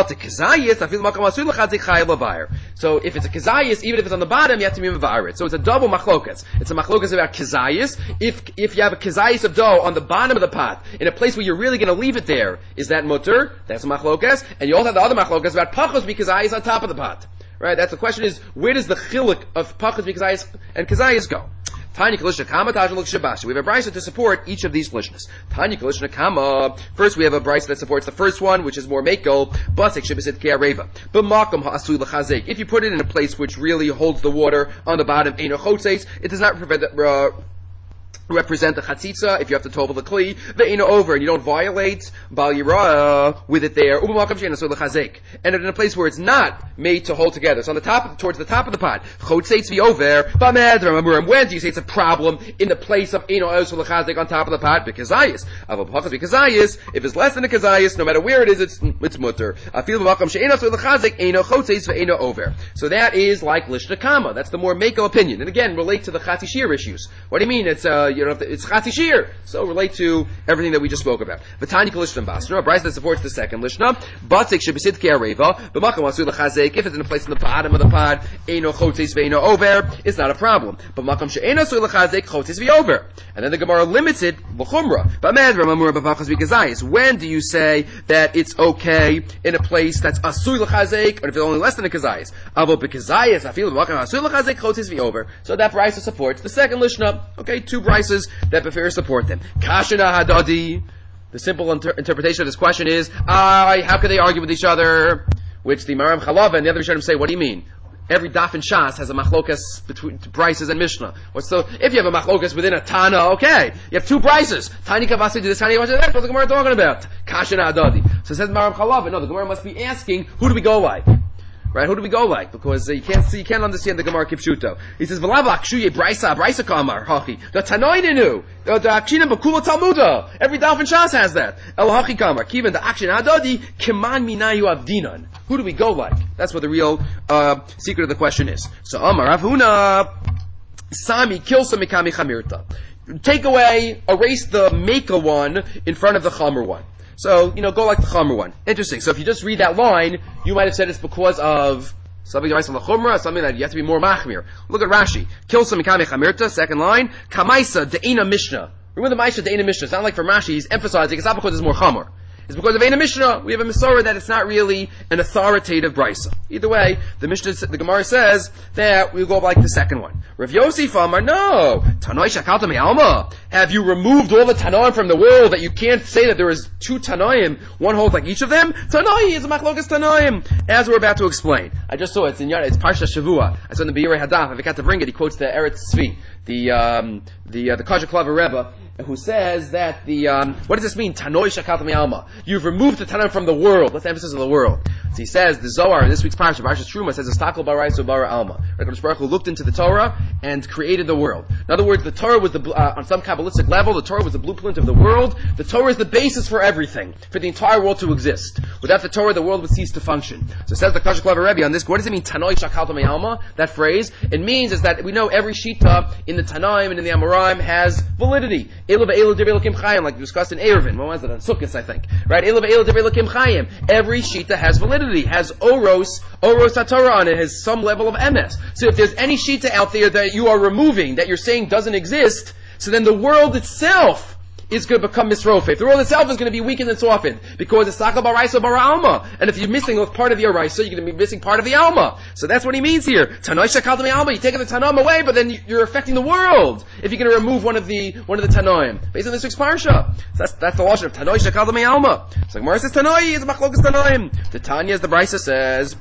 So if it's a kazayis, even if it's on the bottom, you have to be mevayer it. So it's a double machlokas. It's a machlokas about kazayis. If you have a kazayis of dough on the bottom of the pot, in a place where you're really going to leave it there, is that mutter? That's a machlokas. And you also have the other machlokas about pachos because ayis on top of the pot. Right? That's the question is, where does the chiluk of pachos because ayis and kazayis go? Tanya Kalishna Kama, Tajal Shabashi. We have a brisa to support each of these lishnas. Tanya Kalishna Kama. First, we have a brisa that supports the first one, which is more mako. Basik Shibasit Ke'areva. B'makam ha'asui l'chazek. If you put it in a place which really holds the water on the bottom, eino chotzeis, it does not represent the chatzitza. If you have to tovel the kli, the ina over, and you don't violate bal yirah with it there. And in a place where it's not made to hold together, so on the top, towards the top of the pot, chotzeitz over. When do you say it's a problem in the place of ina osul l'chazek on top of the pot? Because if it's less than a kazayis, no matter where it is, it's mutter. So that is like lishna kama. That's the more mako opinion. And again, relate to the chatzishir issues. What do you mean? It's it's chatzishir. So relate to everything that we just spoke about. V'tani kalishna basra, a brisa that supports the second lishna. Batzik shebesid ke'areva, b'makam asu l'chazek. If it's in a place in the bottom of the pot, eino chotzeis ve'eino over, it's not a problem. But makam she'eino asu l'chazek, chotzeis ve'over. And then the Gemara limits it l'chumra. When do you say that it's okay in a place that's asu l'chazek, or if it's only less than a kazayis? Avo b'kazayis, afil b'makam asu l'chazek, chotzeis ve'over. So that brisa supports the second lishna. Okay, two brises that prefer support them. Kashina hadadi. The simple interpretation of this question is, how could they argue with each other? Which the Maram Chalava and the other Rishonim say, what do you mean? Every daf and shas has a machlokas between brises and Mishnah. If you have a machlokas within a Tana, okay. You have two brises. Tani kavasi do this, Tani kavasi do that. What's the Gemara talking about? Kashina hadadi. So it says Maram Chalava. No, the Gemara must be asking, who do we go like? Right? Who do we go like? Because you can't understand the Gemara Kipshuto. He says, "V'lava akshuye brisa kamar hachi." The Tanoininu, the akshinim bakula talmuda. Every daf and shas has that. El hachi kamar. Kiven the akshin adadi kiman minayu avdinan. Who do we go like? That's what the real secret of the question is. So Amar Avuna Sami kilsa mikami chamirta. Take away, erase the Meka one in front of the Chamer one. So, go like the Chomer one. Interesting. So if you just read that line, you might have said it's because of something that on the Chumrah, something that you have to be more machmir. Look at Rashi. Kilsa mikame chamirta, second line. Kamaisa de'ina Mishnah. Remember the Maisha de'ina Mishnah. It's not like for Rashi, he's emphasizing, it's not because it's more Chomer. It's because of Eina Mishnah. We have a Masorah that it's not really an authoritative brisa. Either way, the Gemara says that we'll go like the second one. Rav Yosef Amar, no. Tanoi shakalta me'alma. Have you removed all the Tanoim from the world that you can't say that there is two Tanoim, one holds like each of them? Tanoi is a machlokas Tanoim. As we're about to explain. I just saw it's Parsha Shavua. I saw in the Be'erei Hadaf. I forgot to bring it. He quotes the Eretz Tzvi, the Kosher Klaver Rebbe, who says that what does this mean? Tanoi shakal me'alma. You've removed the Tanaim from the world. What's the emphasis of the world? So he says, the Zohar in this week's parsha, Parshas Truma, says, "Estakel baraiso bara alma." HaKadosh Baruch Hu looked into the Torah and created the world. In other words, the Torah was on some Kabbalistic level, the Torah was the blueprint of the world. The Torah is the basis for everything, for the entire world to exist. Without the Torah, the world would cease to function. So says the Kashuk Lever Rebbe on this. What does it mean? Tanoi shakal me'alma. That phrase. It means is that we know every shita in the Tanaim and in the Amoraim has validity. Elu ve'elu divrei Elokim chayim, like we discussed in Eruvin. What was it? On Sukkot, I think. Right? Elu ve'elu divrei Elokim chayim. Every shita has validity, has oros HaTorah on it, has some level of emes. So if there's any shita out there that you are removing, that you're saying doesn't exist, so then the world itself is going to become misrofef. The world itself is going to be weakened and softened because it's sakal baraisa bara alma. And if you're missing part of the araisa, you're going to be missing part of the alma. So that's what he means here. Tanoi shakal me alma. You're taking the tanam away, but then you're affecting the world if you're going to remove one of the tanoim. Based on this week's parsha, so that's the lashon of tanoi shakal me alma. So Gemara says tanoi is machlokas tanoim. The Tanya, as the Brisa says,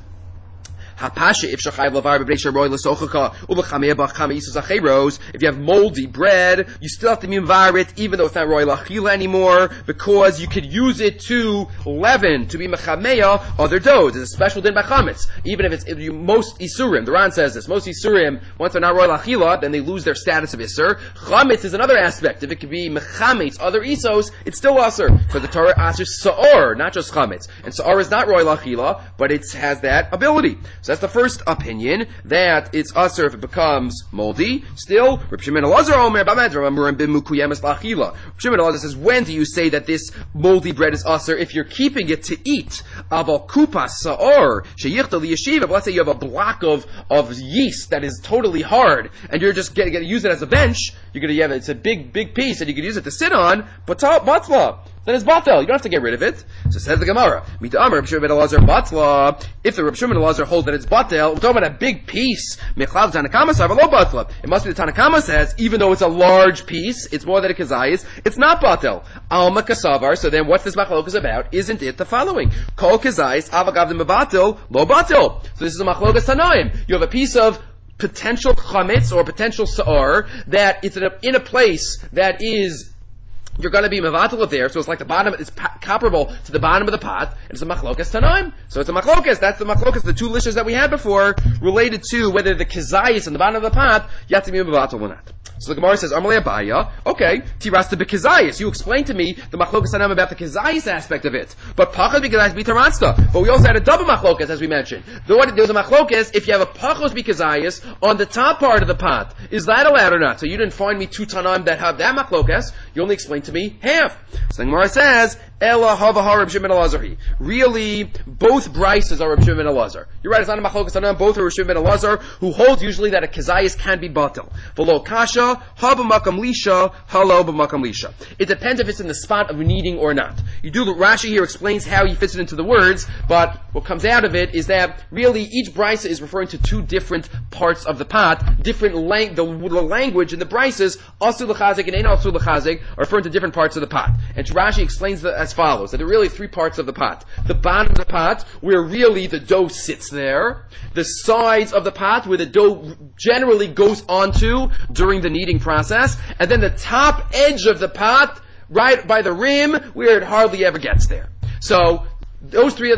Hapasha if shachayv lavar b'bnei sharoy l'sochaka u'b'chamei b'chamei isus acheros. If you have moldy bread, you still have to mivar it, even though it's not roy lachila anymore, because you could use it to leaven, to be mechameya other doughs. There's a special din by chametz. Even if most isurim, the Ran says this, most isurim, once they're not roy lachila, then they lose their status of isur. Chametz is another aspect. If it could be mechametz other isos, it's still asur, because the Torah asers sa'or, not just chametz. And sa'or is not roy lachila, but it has that ability. So that's the first opinion, that it's usher if it becomes moldy. Still, Reb Shimon Elazar Omer B'madra Amurim B'mukuyemes L'achila. Reb Shimon Elazar says, when do you say that this moldy bread is usher? If you're keeping it to eat. Aval kupas sa'or sheyichta liyeshiva. But let's say you have a block of yeast that is totally hard, and you're just going to use it as a bench. You're going to have it's a big piece, and you can use it to sit on. Batla. Then it's batel. You don't have to get rid of it. So says the Gemara. Mita Amar Reb Shimon Elazar batla. If the Reb Shimon Elazar holds that it's batel, we're talking about a big piece. Mechlav Tanakama Savalo batla. It must be the Tanakama says, even though it's a large piece, it's more than a kazayis, it's not batel. Alma kasavar. So then, what's this machlokas about? Isn't it the following? Kol kazayis avagav de mebatel lo batel. So this is a machlokas tanoim. You have a piece of potential chametz or potential sa'ar that it's in a place that is, you're going to be mevatel it there, so it's like the bottom, it's comparable to the bottom of the pot, and it's a machlokas tanaim. So it's a machlokas, that's the machlokas, the two lishas that we had before, related to whether the kazayis in the bottom of the pot, you have to be mevatel or not. So the Gemara says, Amalei Abaya, okay, tirasta b'kazayis. You explained to me the machlokas tanaim about the kazayis aspect of it. But pachos b'kazayis b'taransta. But we also had a double machlokas, as we mentioned. There was a machlokas, if you have a pachos b'kazayis on the top part of the pot, is that allowed or not? So you didn't find me two tanaim that have that machlokas, you only explained to me half. So the Gemara says, Ela havahar Reb Shimon Elazar. Really, both brises are Reb Shimon Elazar. You're right, it's not a machlokas tanaim, both are Reb Shimon Elazar, who holds usually that a kazayis can be batel. V'lo kasha, ha b'makam lisha, halo b'makam lisha. It depends if it's in the spot of kneading or not. Rashi here explains how he fits it into the words, but what comes out of it is that really each brisa is referring to two different parts of the pot, different the language in the brises, asu l'chazik and ein asu l'chazik, are referring to different parts of the pot. And Rashi explains as follows, that there are really three parts of the pot. The bottom of the pot, where really the dough sits there. The sides of the pot, where the dough generally goes onto during the kneading process. And then the top edge of the pot, right by the rim, where it hardly ever gets there. So, those three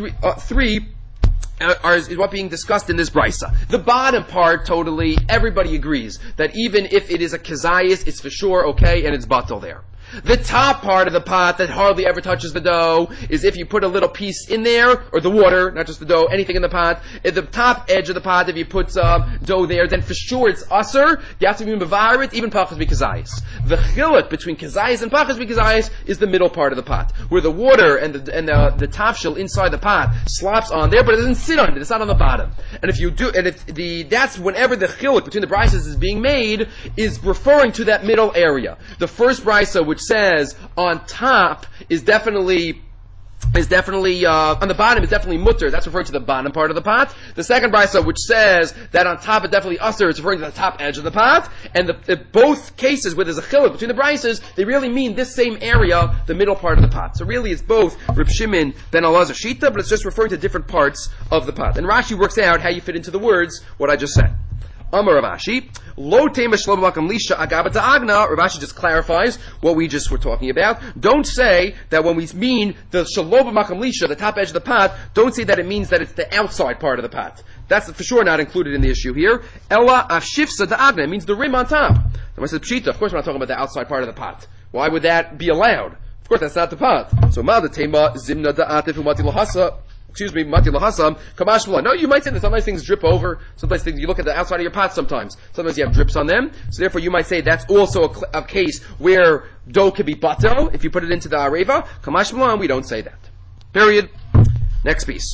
is what being discussed in this brisa. The bottom part, totally, everybody agrees that even if it is a kazayis, it's for sure okay, and it's batel there. The top part of the pot that hardly ever touches the dough is if you put a little piece in there, or the water, not just the dough, anything in the pot. At the top edge of the pot, if you put dough there, then for sure it's usher. You have to be mevar it, even pachas b'kazayis. The chiluk between kazayis and pachas b'kazayis is the middle part of the pot, where the water and the tafshil inside the pot slops on there, but it doesn't sit on it. It's not on the bottom. And that's whenever the chiluk between the brises is being made, is referring to that middle area. The first brisa, which says on top is definitely on the bottom is definitely mutter. That's referring to the bottom part of the pot. The second brisa, which says that on top is definitely usher, it's referring to the top edge of the pot. And both cases where there's a chiluk between the brises, they really mean this same area, the middle part of the pot. So really it's both Reb Shimon ben Elazar shita, but it's just referring to different parts of the pot. And Rashi works out how you fit into the words what I just said. Amar Rav Ashi, Lo tema shlo b'makam lisha agaba ta'agna. Rav Ashi just clarifies what we just were talking about. Don't say that when we mean the shlo b'makam lisha, the top edge of the pot, don't say that it means that it's the outside part of the pot. That's for sure not included in the issue here. Ella afshifsa da'agna, it means the rim on top. So I said pshita, of course we're not talking about the outside part of the pot. Why would that be allowed? Of course that's not the pot. So ma the tema zimna da'atif umati lahasa. Mati lahasam, kamash v'la. No, you might say that sometimes things drip over. Sometimes things, you look at the outside of your pot sometimes. Sometimes you have drips on them. So therefore you might say that's also a case where dough could be bato if you put it into the areva. Kamash v'la, and we don't say that. Period. Next piece.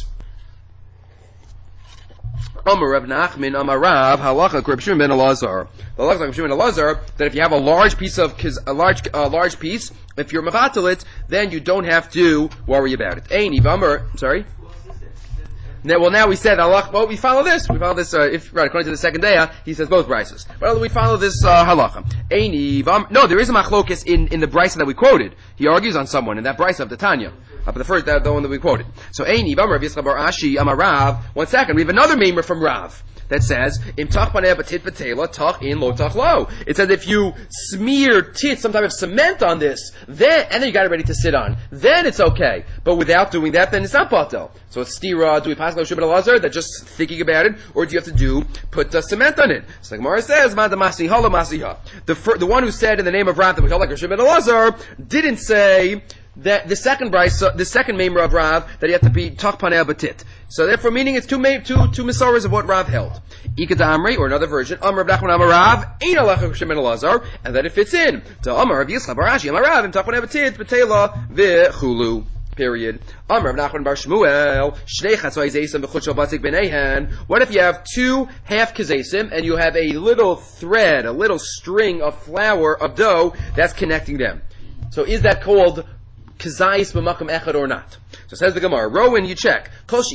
Amar Rav Nachman, Amar Rav, halacha Reb Shimon ben Elazar. The halacha Reb Shimon ben Elazar that if you have a large piece, if you're mevatel it, then you don't have to worry about it. Ein Amar, sorry. Now we said halacha. Well, we follow this. According to the second day, he says both brises. Well, we follow this halacha. No, there is a machlokes in the brisa that we quoted. He argues on someone in that brisa of the Tanya. But the first, the one that we quoted. So, Rav Yitzchak bar Ashi, Amar Rav. 1 second, we have another maimer from Rav that says, Im tach paneh batit betela, tach in lo tach lo. It says if you smear some type of cement on this, and then you got it ready to sit on, then it's okay. But without doing that, then it's not batel. So it's stira, do we pass Shimon ben Elazar, that just thinking about it, or do you have to put cement on it? So like Gemara says, Ma da masiha la masiha. The one who said in the name of Rav that we call like Shimon ben Elazar, didn't say that the second maimer of Rav, that you have to be tach paneh batit. So therefore, meaning it's two misaras of what Rav held. Ika da Amri, or another version, Amar Rav Nachman Amar Rav, Ein halacha Shimon ben Elazar, and that it fits in to Amar Rav Yitzchak bar Ashi Amar Rav, tach paneh batit betela v'chulu. Period. Amar Rav Nachman bar Shmuel, Shnei chatzai zeisim v'chutz batik b'neihen. What if you have 2 half kazeisim and you have a little thread, a little string of flour, of dough, that's connecting them? So is that called kazais b'makam echad or not? So says the Gemara, Rowan, you check. If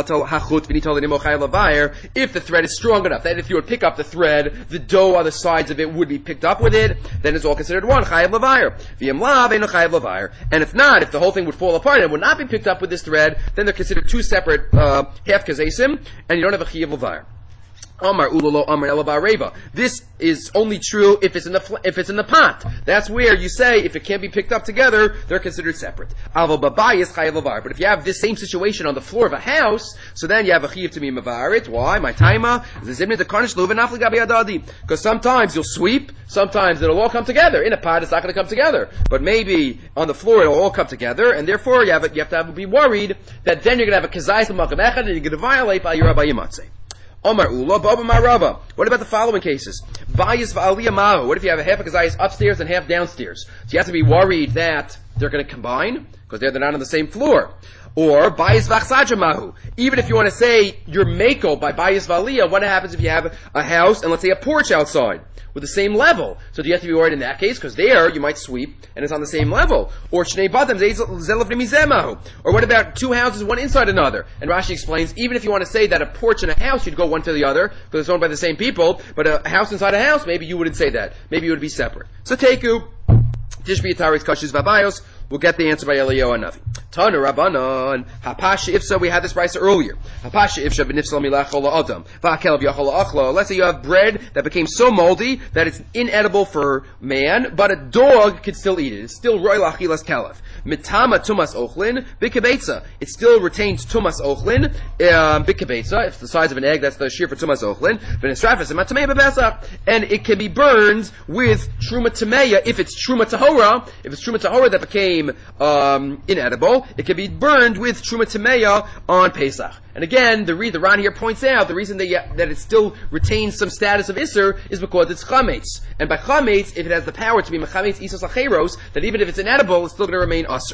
the thread is strong enough, that if you would pick up the thread, the dough on the sides of it would be picked up with it, then it's all considered one, chayav levayer. And if not, if the whole thing would fall apart and would not be picked up with this thread, then they're considered 2 separate half kazesim, and you don't have a chayav levayer. Amar ulolo amar elabareva. This is only true if it's in the pot. That's where you say if it can't be picked up together, they're considered separate. Avo babayis chayav levar. But if you have this same situation on the floor of a house, so then you have a chayav to be mevarit. Why? My taima is the zimnit the karnish luven afli gabi adadi. Because sometimes you'll sweep, sometimes it'll all come together. In a pot, it's not going to come together. But maybe on the floor, it'll all come together, and therefore you have to be worried that then you're going to have a kazayis l'makam echad, and you're going to violate by your rabbi yimatzeh. Omar Ula, Baba Marava. What about the following cases? Bayis v'aliyah mahu. What if you have a half a kazayis upstairs and half downstairs? So you have to be worried that they're going to combine, because they're not on the same floor. Or bayis v'achsaja mahu. Even if you want to say you're mako by bayis v'aliyah, what happens if you have a house and let's say a porch outside with the same level? So do you have to be worried in that case? Because there you might sweep and it's on the same level. Or shnei badam zelav nemizemahu. Or what about 2 houses, one inside another? And Rashi explains, even if you want to say that a porch and a house, you'd go one to the other because it's owned by the same people, but a house inside a house, maybe you wouldn't say that. Maybe it would be separate. So teku, tishbi yataris kashis vabayos. We'll get the answer by Eliyahu Hanavi. Tana Rabbanan, Hapasha Ifsa, we had this price earlier. Hapasha Ifsa b'nifsal milachol la'adam. Va'akel v'yachol la'achlo. Let's say you have bread that became so moldy that it's inedible for man, but a dog could still eat it. It's still roy lachilas kalef. Mitama tumas ochlin, bikabetza. It still retains tumas ochlin, bikabetza. It's the size of an egg, that's the shear for tumas ochlin. V'nisrafes ematamei b'besach. And it can be burned with truma tameya if it's truma tahora. If it's truma tahora that became inedible, it can be burned with truma tameya on Pesach. And again, the Ran here points out the reason that it still retains some status of Isser is because it's chametz. And by chametz, if it has the power to be mechametz isos acheros, that even if it's inedible, it's still going to remain usher.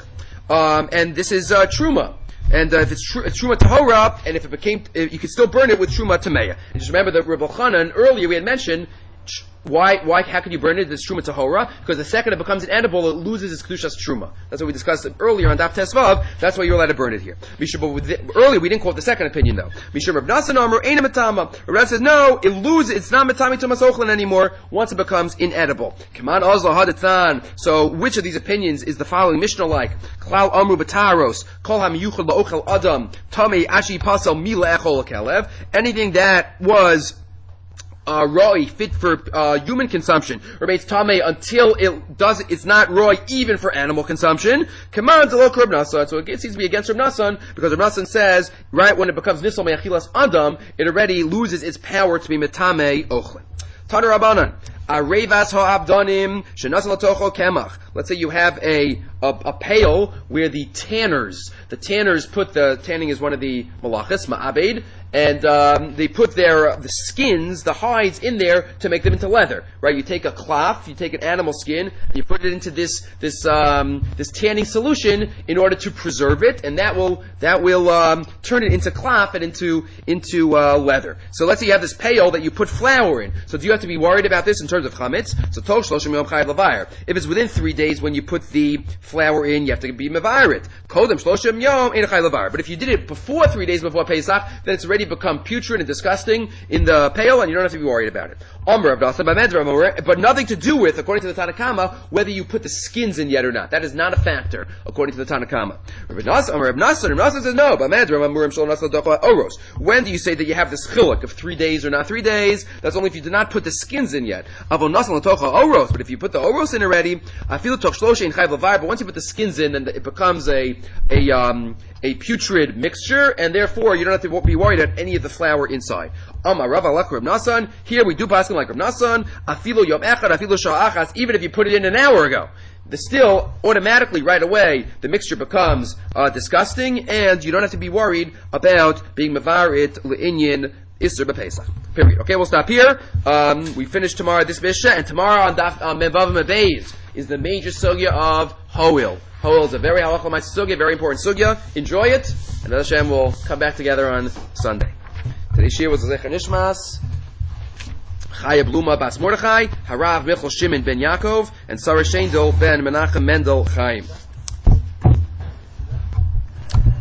And this is truma. And if it's truma tahora, and if it became, you can still burn it with truma tameya. And just remember that Reb Elchanan earlier we had mentioned. Why? How can you burn it? It's truma tahora, because the second it becomes inedible, it loses its kedushas truma. That's what we discussed earlier on Daf Tesvav. That's why you're allowed to burn it here. Earlier we didn't quote the second opinion though. Mishum Rav Nasan Amar Eina Matama. Rav says no, it loses. It's not matami tumas ochlin anymore once it becomes inedible. Kaman Azla Hadatan. So which of these opinions is the following Mishnah like? Klal Amru Bataros Kol Hamiyuchel LaOchel Adam Tami Ashi Pasal Mila Echol Kelev. Anything that was roi, fit for human consumption, remains tamei until it's not roi even for animal consumption. Command lo Reb Nasan. So it seems to be against Reb Nasan because Reb Nasan says right when it becomes nisal me'achilas adam, it already loses its power to be metamei ochlin. Tana Rabbanan. Arevas ha'abdonim shenasal tocho kemach. Let's say you have a pail where the tanners put the tanning is one of the malachis ma'abed, and they put the skins, the hides in there to make them into leather. Right? You take a cloth, you take an animal skin, and you put it into this tanning solution in order to preserve it, and that will turn it into cloth and into leather. So let's say you have this pail that you put flour in. So do you have to be worried about this in terms of chametz? So tol shloshim yom chayav levayer. If it's within 3 days when you put the flour in, you have to be mevayer it. Kodem shloshim yom ein chayav levayer. But if you did it before 3 days before Pesach, then it's already become putrid and disgusting in the pail, and you don't have to be worried about it. But nothing to do with, according to the Tanna Kama, whether you put the skins in yet or not. That is not a factor, according to the Tanna Kama. Reb Nasan says no. When do you say that you have this chiluk of 3 days or not 3 days? That's only if you did not put the skins in yet. But if you put the oros in already, but once you put the skins in, then it becomes a putrid mixture, and therefore you don't have to be worried about any of the flour inside. Here we do paskin like Reb Nasan, even if you put it in an hour ago. Still, automatically, right away, the mixture becomes disgusting, and you don't have to be worried about being mevarit le'inyin Isser b'Pesach. Period. Okay, we'll stop here. We finish tomorrow this Mishnah, and tomorrow on Daf Mevav Mebeis is the major sugya of Hoil. Hoil is a very halachah sugya, very important sugya. Enjoy it, and Hashem will come back together on Sunday. Today's shir was Zecher Nishmas Chaya Bluma Bas Mordechai, Harav Michal Shimon ben Yaakov, and Sarah Shendel ben Menachem Mendel Chaim.